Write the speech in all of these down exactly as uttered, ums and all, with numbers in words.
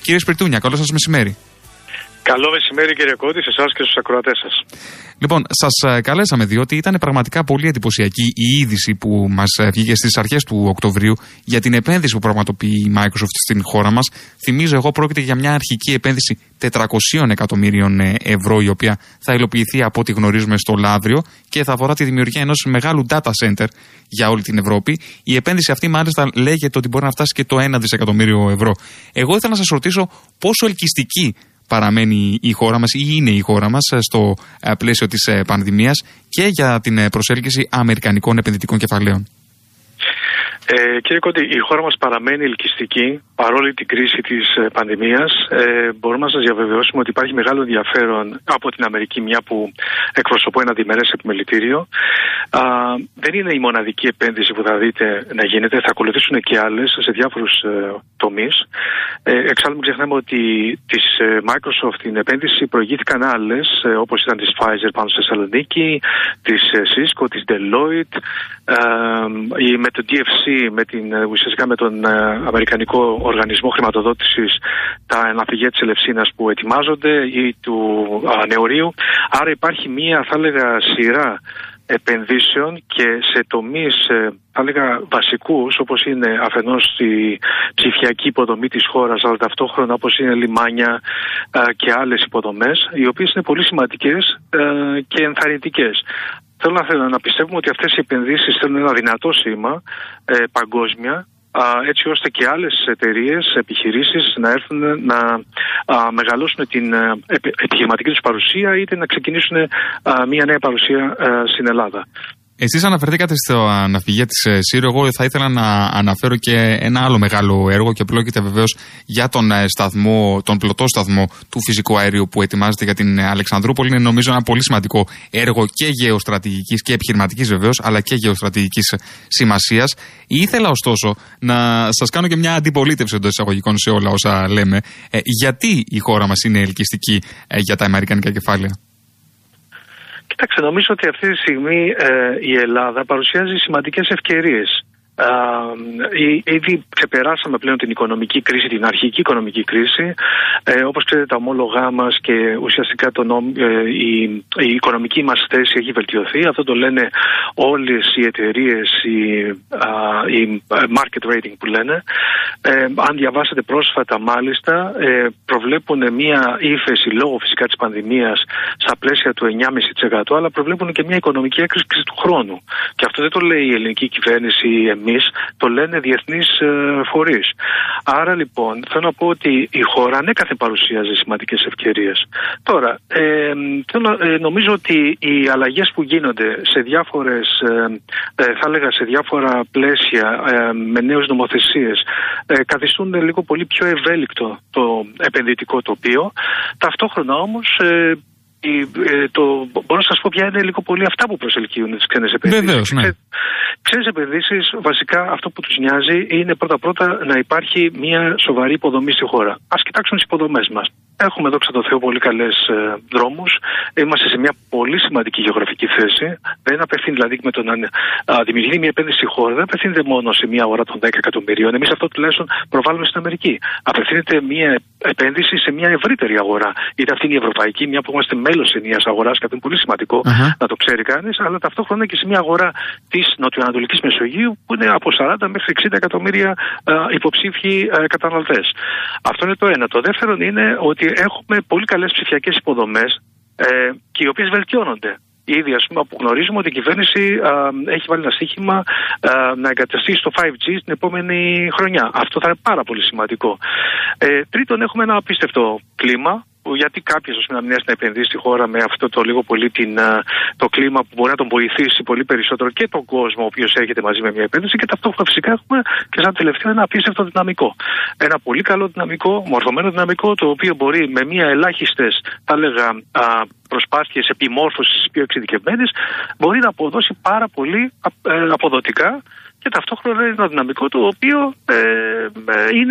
Κύριε Σπιρτούνια, καλό σας μεσημέρι. Καλό μεσημέρι, κύριε Κώτη, σε εσάς και στους ακροατές σας. Λοιπόν, σας καλέσαμε διότι ήταν πραγματικά πολύ εντυπωσιακή η είδηση που μας βγήκε στις αρχές του Οκτωβρίου για την επένδυση που πραγματοποιεί η Microsoft στην χώρα μας. Θυμίζω εγώ, πρόκειται για μια αρχική επένδυση τετρακόσια εκατομμύριων ευρώ, η οποία θα υλοποιηθεί από ό,τι γνωρίζουμε στο Λαύριο και θα αφορά τη δημιουργία ενός μεγάλου data center για όλη την Ευρώπη. Η επένδυση αυτή, μάλιστα, λέγεται ότι μπορεί να φτάσει και το ένα δισεκατομμύριο ευρώ. Εγώ ήθελα να σας ρωτήσω πόσο ελκυστική παραμένει η χώρα μας ή είναι η χώρα μας στο πλαίσιο της πανδημίας και για την προσέλκυση αμερικανικών επενδυτικών κεφαλαίων. Ε, κύριε Κόντι, η χώρα μας παραμένει ελκυστική παρόλη την κρίση της πανδημίας. Ε, μπορούμε να σας διαβεβαιώσουμε ότι υπάρχει μεγάλο ενδιαφέρον από την Αμερική, μια που εκπροσωπώ ένα διμερές επιμελητήριο. Α, δεν είναι η μοναδική επένδυση που θα δείτε να γίνεται, θα ακολουθήσουν και άλλες σε διάφορους ε, τομείς. Ε, εξάλλου μην ξεχνάμε ότι της ε, Microsoft την επένδυση προηγήθηκαν άλλες, ε, όπως ήταν της Pfizer πάνω στη Θεσσαλονίκη, της ε, Cisco, της Deloitte, ε, ε, με το ντι εφ σι, με την, ουσιαστικά με τον ε, Αμερικανικό Οργανισμό Χρηματοδότησης, τα αναφυγεία της Ελευσίνας που ετοιμάζονται ή του ε, Νεωρίου. Άρα υπάρχει μία, θα έλεγα, σειρά επενδύσεων και σε τομείς, θα έλεγα, βασικούς, όπως είναι αφενός η ψηφιακή υποδομή της χώρας, αλλά ταυτόχρονα όπως είναι λιμάνια και άλλες υποδομές, οι οποίες είναι πολύ σημαντικές και ενθαρρυντικές. Θέλω να, να πιστεύουμε ότι αυτές οι επενδύσεις θέλουν ένα δυνατό σήμα παγκόσμια, έτσι ώστε και άλλες εταιρείες, επιχειρήσεις να έρθουν να α, μεγαλώσουν την επιχειρηματική τους παρουσία, είτε να ξεκινήσουν α, μια νέα παρουσία α, στην Ελλάδα. Εσείς αναφερθήκατε στο ναυπηγεία της Σύρο. Εγώ θα ήθελα να αναφέρω και ένα άλλο μεγάλο έργο και πρόκειται βεβαίως για τον σταθμό, τον πλωτό σταθμό του φυσικού αερίου που ετοιμάζεται για την Αλεξανδρούπολη. Είναι νομίζω ένα πολύ σημαντικό έργο και γεωστρατηγικής και επιχειρηματικής βεβαίως, αλλά και γεωστρατηγικής σημασίας. Ήθελα ωστόσο να σας κάνω και μια αντιπολίτευση εντός εισαγωγικών σε όλα όσα λέμε. Ε, γιατί η χώρα μας είναι ελκυστική ε, για τα αμερικανικά κεφάλαια? Κοιτάξτε, νομίζω ότι αυτή τη στιγμή ε, η Ελλάδα παρουσιάζει σημαντικές ευκαιρίες. Uh, ήδη ξεπεράσαμε πλέον την οικονομική κρίση, την αρχική οικονομική κρίση. Ε, όπως ξέρετε, τα ομόλογά μας και ουσιαστικά το νόμ, ε, η, η οικονομική μας θέση έχει βελτιωθεί. Αυτό το λένε όλες οι εταιρείες, οι, uh, οι market rating που λένε. Ε, αν διαβάσετε πρόσφατα, μάλιστα, ε, προβλέπουν μια ύφεση λόγω φυσικά της πανδημίας στα πλαίσια του εννιά κόμμα πέντε τοις εκατό, αλλά προβλέπουν και μια οικονομική έκρηξη του χρόνου. Και αυτό δεν το λέει η ελληνική κυβέρνηση, εμείς, το λένε διεθνείς ε, φορείς. Άρα λοιπόν θέλω να πω ότι η χώρα ανέκαθεν παρουσιάζει σημαντικές ευκαιρίες. Τώρα, ε, θέλω, ε, νομίζω ότι οι αλλαγές που γίνονται σε διάφορες, ε, ε, θα έλεγα σε διάφορα πλαίσια ε, με νέες νομοθεσίες ε, καθιστούν λίγο πολύ πιο ευέλικτο το επενδυτικό τοπίο. Ταυτόχρονα όμως ε, το, μπορώ να σας πω ποια είναι λίγο πολύ αυτά που προσελκύουν τις ξένες επενδύσεις. Βεβαίως, ναι. Ξένες επενδύσεις, βασικά αυτό που τους νοιάζει είναι πρώτα-πρώτα να υπάρχει μια σοβαρή υποδομή στη χώρα. Ας κοιτάξουν τις υποδομές μας. Έχουμε, δόξα τω Θεώ, πολύ καλές ε, δρόμους. Είμαστε σε μια πολύ σημαντική γεωγραφική θέση. Δεν απευθύνει δηλαδή με το να δημιουργεί μια επένδυση στη χώρα, δεν απευθύνεται μόνο σε μια αγορά των δέκα εκατομμυρίων. Εμείς αυτό τουλάχιστον προβάλλουμε στην Αμερική. Απευθύνεται μια επένδυση σε μια ευρύτερη αγορά. Είτε αυτή είναι η ευρωπαϊκή, μια που είμαστε μέλος ενιαίας αγοράς, και αυτό είναι πολύ σημαντικό uh-huh. να το ξέρει κανείς, αλλά ταυτόχρονα και σε μια αγορά της νοτιοανατολικής Μεσογείου που είναι από σαράντα μέχρι εξήντα εκατομμύρια α, υποψήφιοι α, καταναλωτές. Αυτό είναι το ένα. Το δεύτερο είναι ότι έχουμε πολύ καλές ψηφιακές υποδομές ε, και οι οποίες βελτιώνονται. Ήδη, ας πούμε, που γνωρίζουμε ότι η κυβέρνηση α, έχει βάλει ένα στοίχημα α, να εγκαταστεί στο φάιβ τζι την επόμενη χρονιά. Αυτό θα είναι πάρα πολύ σημαντικό. Ε, τρίτον, έχουμε ένα απίστευτο κλίμα. Γιατί κάποιος να μην έρθει να επενδύσει στη χώρα με αυτό το λίγο πολύ την, το κλίμα που μπορεί να τον βοηθήσει πολύ περισσότερο και τον κόσμο ο οποίος έρχεται μαζί με μια επένδυση, και ταυτόχρονα φυσικά έχουμε και σαν τελευταίο ένα απίστευτο δυναμικό. Ένα πολύ καλό δυναμικό, μορφωμένο δυναμικό, το οποίο μπορεί με μια ελάχιστες, θα έλεγα, προσπάθειες επιμόρφωσης πιο εξειδικευμένες, μπορεί να αποδώσει πάρα πολύ αποδοτικά, και ταυτόχρονα είναι ένα δυναμικό το οποίο ε, είναι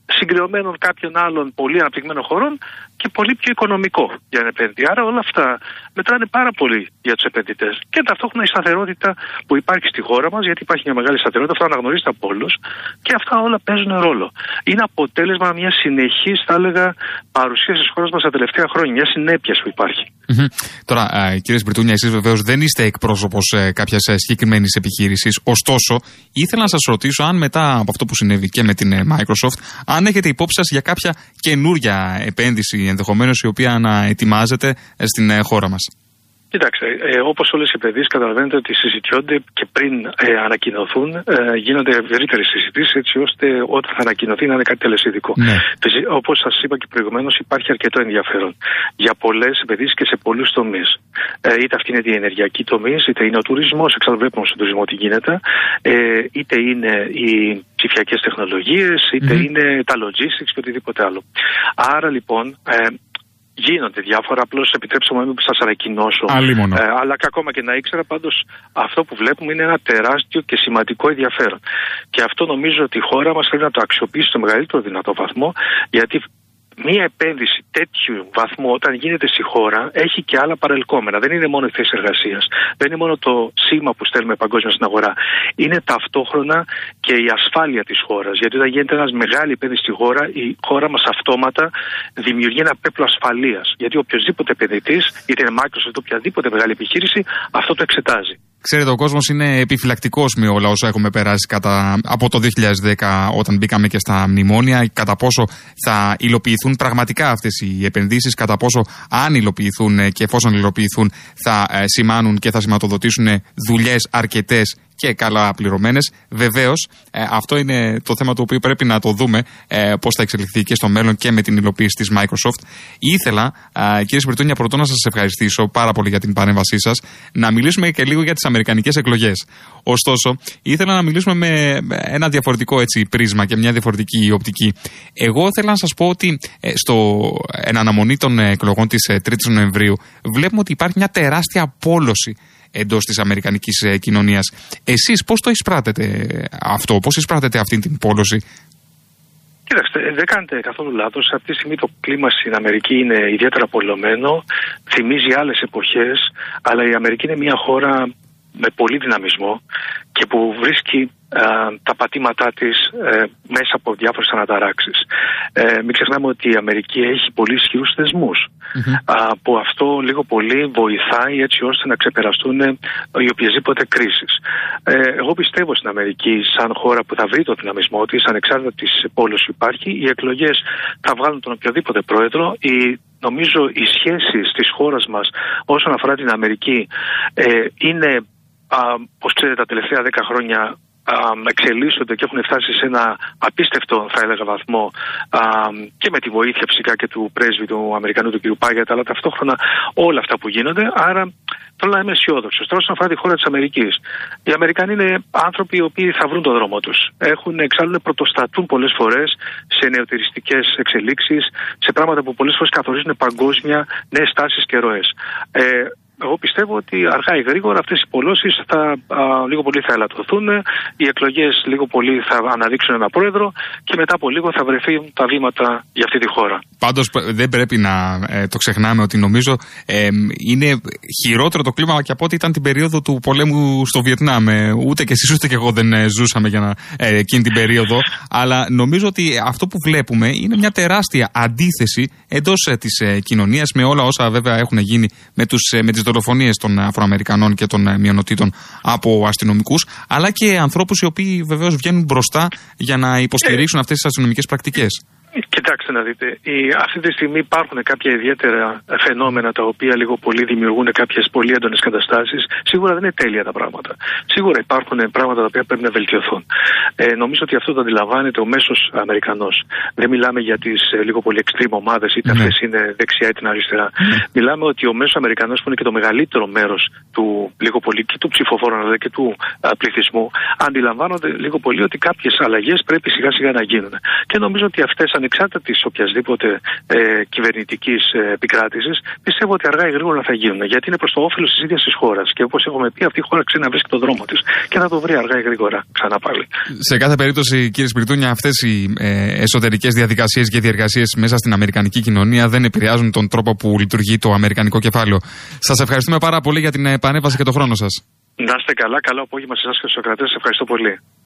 συγκριωμένων κάποιων άλλων πολύ αναπτυγμένων χωρών και πολύ πιο οικονομικό για ένα επενδυτή. Άρα όλα αυτά μετράνε πάρα πολύ για τους επενδυτές. Και ταυτόχρονα η σταθερότητα που υπάρχει στη χώρα μας, γιατί υπάρχει μια μεγάλη σταθερότητα, αυτό αναγνωρίζεται από όλους, και αυτά όλα παίζουν ρόλο. Είναι αποτέλεσμα μια συνεχής, θα έλεγα, παρουσίας της χώρας μας τα τελευταία χρόνια, μια συνέπεια που υπάρχει. Mm-hmm. Τώρα, ε, κύριε Σπιρτούνια, εσείς βεβαίως δεν είστε εκπρόσωπος ε, κάποιας ε, συγκεκριμένης επιχείρησης. Ωστόσο, ήθελα να σας ρωτήσω αν μετά από αυτό που συνέβη και με την ε, Microsoft, αν έχετε υπόψη σας για κάποια καινούρια επένδυση ενδεχομένως η οποία να ετοιμάζεται ε, στην ε, χώρα μας. Κοιτάξτε, ε, όπως όλες οι επενδύσεις καταλαβαίνετε ότι συζητιόνται και πριν ε, ανακοινωθούν, ε, γίνονται ευρύτερες συζητήσεις έτσι ώστε όταν θα ανακοινωθεί να είναι κάτι τελεσίδικο. Ναι. Όπως σας είπα και προηγουμένως, υπάρχει αρκετό ενδιαφέρον για πολλές επενδύσεις και σε πολλούς τομείς. Ε, είτε αυτή είναι η ενεργειακή τομή, είτε είναι ο τουρισμός, εξάλλου βλέπουμε στον τουρισμό τι γίνεται, ε, είτε είναι οι ψηφιακές τεχνολογίες, είτε mm-hmm. είναι τα logistics και οτιδήποτε άλλο. Άρα λοιπόν. Ε, Γίνονται διάφορα, απλώς επιτρέψτε μου να μην σας ανακοινώσω. Ε, αλλά και ακόμα και να ήξερα, πάντως αυτό που βλέπουμε είναι ένα τεράστιο και σημαντικό ενδιαφέρον. Και αυτό νομίζω ότι η χώρα μας πρέπει να το αξιοποιήσει στο μεγαλύτερο δυνατό βαθμό, γιατί μία επένδυση τέτοιου βαθμού όταν γίνεται στη χώρα έχει και άλλα παρελκόμενα. Δεν είναι μόνο η θέση εργασίας, δεν είναι μόνο το σήμα που στέλνουμε παγκόσμια στην αγορά. Είναι ταυτόχρονα και η ασφάλεια της χώρας. Γιατί όταν γίνεται ένας μεγάλη επένδυση στη χώρα, η χώρα μας αυτόματα δημιουργεί ένα πέπλο ασφαλείας. Γιατί οποιοδήποτε επενδυτής, είτε είναι Microsoft είτε οποιαδήποτε μεγάλη επιχείρηση, αυτό το εξετάζει. Ξέρετε, ο κόσμος είναι επιφυλακτικός με όλα όσα έχουμε περάσει κατά, από το δύο χιλιάδες δέκα όταν μπήκαμε και στα μνημόνια, κατά πόσο θα υλοποιηθούν πραγματικά αυτές οι επενδύσεις, κατά πόσο αν υλοποιηθούν και εφόσον υλοποιηθούν θα ε, σημάνουν και θα σηματοδοτήσουν δουλειές αρκετές και καλά πληρωμένες. Βεβαίως, ε, αυτό είναι το θέμα το οποίο πρέπει να το δούμε ε, πώς θα εξελιχθεί και στο μέλλον και με την υλοποίηση της Microsoft. Ήθελα, ε, κύριε Σπιρτούνια, πρωτού να σας ευχαριστήσω πάρα πολύ για την παρέμβασή σας, να μιλήσουμε και λίγο για τις αμερικανικές εκλογές. Ωστόσο, ήθελα να μιλήσουμε με ένα διαφορετικό έτσι, πρίσμα και μια διαφορετική οπτική. Εγώ θέλω να σας πω ότι ε, στο, εν αναμονή των εκλογών της ε, τρίτης Νοεμβρίου βλέπουμε ότι υπάρχει μια τεράστια απόλωση εντός της αμερικανικής ε, κοινωνίας. Εσείς πώς το εισπράτετε αυτό, πώς εισπράτετε αυτή την πόλωση? Κοίταξτε, δεν κάνετε καθόλου λάθος. Αυτή τη στιγμή το κλίμα στην Αμερική είναι ιδιαίτερα απολωμένο, θυμίζει άλλες εποχές, αλλά η Αμερική είναι μια χώρα με πολύ δυναμισμό και που βρίσκει α, τα πατήματά της ε, μέσα από διάφορες αναταράξεις. Ε, μην ξεχνάμε ότι η Αμερική έχει πολύ ισχυρούς θεσμούς, mm-hmm. α, που αυτό λίγο πολύ βοηθάει έτσι ώστε να ξεπεραστούν οι οποιασδήποτε κρίσεις. Ε, εγώ πιστεύω στην Αμερική σαν χώρα που θα βρει το δυναμισμό της, ανεξάρτητα της πόλης που υπάρχει, οι εκλογές θα βγάλουν τον οποιοδήποτε πρόεδρο. Η Νομίζω οι σχέσεις της χώρας μας όσον αφορά την Αμερική ε, είναι, α, πώς ξέρετε, τα τελευταία δέκα χρόνια α, εξελίσσονται και έχουν φτάσει σε ένα απίστευτο, θα έλεγα, βαθμό α, και με τη βοήθεια φυσικά και του πρέσβη του Αμερικανού, του κ. Πάγιατα, αλλά ταυτόχρονα όλα αυτά που γίνονται. Άρα θέλω να είμαι αισιόδοξος. Τώρα, όσον αφορά τη χώρα της Αμερικής, οι Αμερικανοί είναι άνθρωποι οι οποίοι θα βρουν τον δρόμο τους. Έχουν εξάλλου πρωτοστατούν πολλές φορές σε νεοτεριστικές εξελίξεις, σε πράγματα που πολλές φορές καθορίζουν παγκόσμια νέες τάσεις και ροές. Ε, Εγώ πιστεύω ότι αργά ή γρήγορα αυτές οι πολλώσεις θα, α, λίγο πολύ θα ελαττωθούν, οι εκλογές λίγο πολύ θα αναδείξουν ένα πρόεδρο και μετά από λίγο θα βρεθεί τα βήματα για αυτή τη χώρα. Πάντως δεν πρέπει να ε, το ξεχνάμε ότι νομίζω ε, είναι χειρότερο το κλίμα και από ό,τι ήταν την περίοδο του πολέμου στο Βιετνάμ. Ε, ούτε και εσείς ούτε και εγώ δεν ε, ζούσαμε για να, ε, εκείνη την περίοδο, αλλά νομίζω ότι αυτό που βλέπουμε είναι μια τεράστια αντίθεση εντός ε, της ε, κοινωνίας με όλα όσα βέβαια έχουν γίνει με, τους, ε, με τις δολοφονίες των Αφροαμερικανών και των μειονοτήτων από αστυνομικούς, αλλά και ανθρώπους οι οποίοι βεβαίως βγαίνουν μπροστά για να υποστηρίξουν αυτές τις αστυνομικές πρακτικές. Κοιτάξτε να δείτε, η, αυτή τη στιγμή υπάρχουν κάποια ιδιαίτερα φαινόμενα τα οποία λίγο πολύ δημιουργούν κάποιες πολύ έντονες καταστάσεις. Σίγουρα δεν είναι τέλεια τα πράγματα. Σίγουρα υπάρχουν πράγματα τα οποία πρέπει να βελτιωθούν. Ε, νομίζω ότι αυτό το αντιλαμβάνεται ο μέσος Αμερικανός. Δεν μιλάμε για τις ε, λίγο πολύ extreme ομάδες, είτε ναι. αυτές είναι δεξιά είτε αριστερά. Ναι. Μιλάμε ότι ο μέσος Αμερικανός, που είναι και το μεγαλύτερο μέρος του λίγο πολύ και του ψηφοφόρου αλλά και του α, πληθυσμού, αντιλαμβάνονται λίγο πολύ ότι κάποιες αλλαγές πρέπει σιγά σιγά να γίνουν. Και νομίζω ότι αυτές αν ανεξάρτητα της οποιασδήποτε ε, κυβερνητικής ε, επικράτησης, πιστεύω ότι αργά ή γρήγορα θα γίνουν. Γιατί είναι προς το όφελος της ίδιας της χώρας. Και όπως έχουμε πει, αυτή η χώρα ξέρει να βρίσκει τον δρόμο της και θα το βρει αργά ή γρήγορα ξανά πάλι. Σε κάθε περίπτωση, κύριε Σπιρτούνια, αυτές οι ε, εσωτερικές διαδικασίες και διεργασίες μέσα στην αμερικανική κοινωνία δεν επηρεάζουν τον τρόπο που λειτουργεί το αμερικανικό κεφάλαιο. Σας ευχαριστούμε πάρα πολύ για την παρέμβαση και τον χρόνο σας. Να είστε καλά, καλό απόγευμα σε εσάς και στους ακροατές. Ευχαριστώ πολύ.